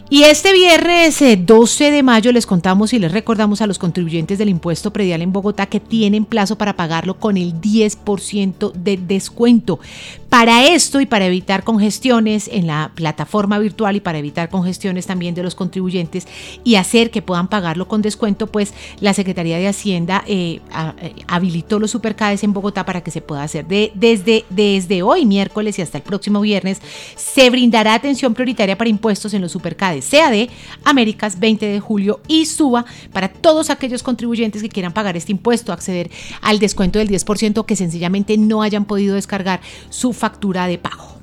Y este viernes 12 de mayo les contamos y les recordamos a los contribuyentes del impuesto predial en Bogotá que tienen plazo para pagarlo con el 10% de descuento. Para esto y para evitar congestiones en la plataforma virtual y para evitar congestiones también de los contribuyentes y hacer que puedan pagarlo con descuento, pues la Secretaría de Hacienda habilitó los supercades en Bogotá para que se pueda hacer. Desde hoy, miércoles y hasta el próximo viernes, se brindará atención prioritaria para impuestos en los supercades CAD, Américas, 20 de julio y SUBA para todos aquellos contribuyentes que quieran pagar este impuesto, acceder al descuento del 10% que sencillamente no hayan podido descargar su factura de pago.